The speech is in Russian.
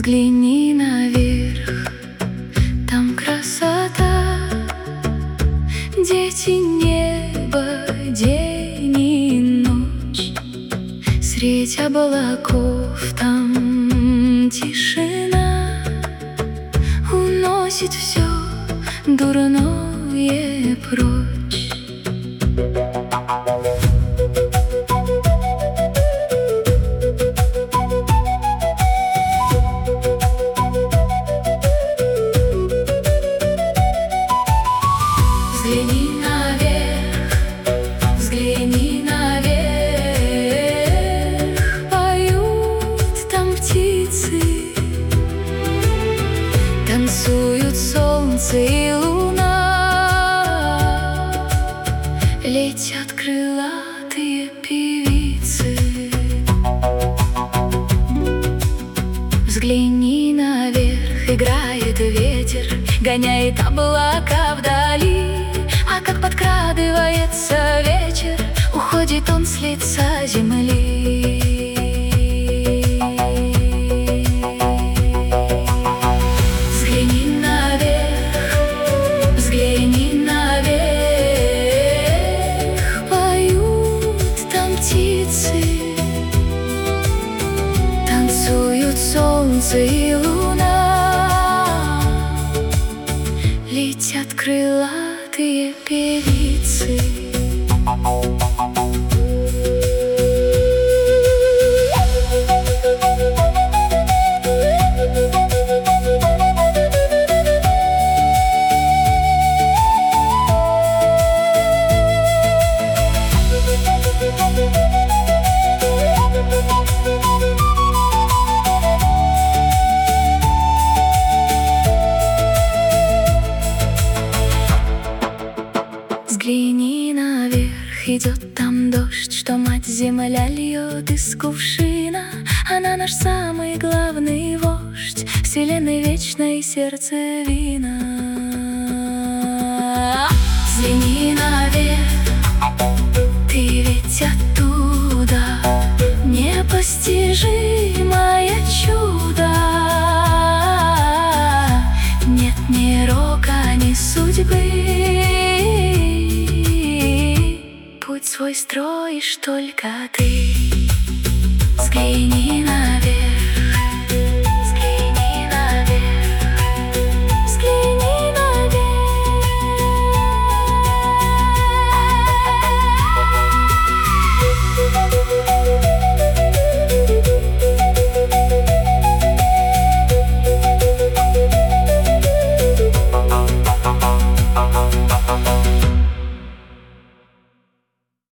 Взгляни наверх, там красота, дети, небо, день и ночь. Средь облаков там тишина, уносит все дурное прочь. Взгляни наверх, взгляни наверх, поют там птицы, танцуют солнце и луна, летят крылатые певицы. Взгляни наверх, играет ветер, гоняет облака вдали. А как подкрадывается вечер, уходит он с лица земли. Взгляни наверх, взгляни наверх, поют там птицы, танцуют солнце и луна, летят крылатые певицы. Взгляни наверх, идет там дождь, что мать земля льет из кувшина. Она наш самый главный вождь, вселенной вечной сердцевина. Взгляни наверх, ты ведь оттуда, непостижимое чудо. Нет ни рока, ни судьбы, свой строишь только ты. Взгляни наверх,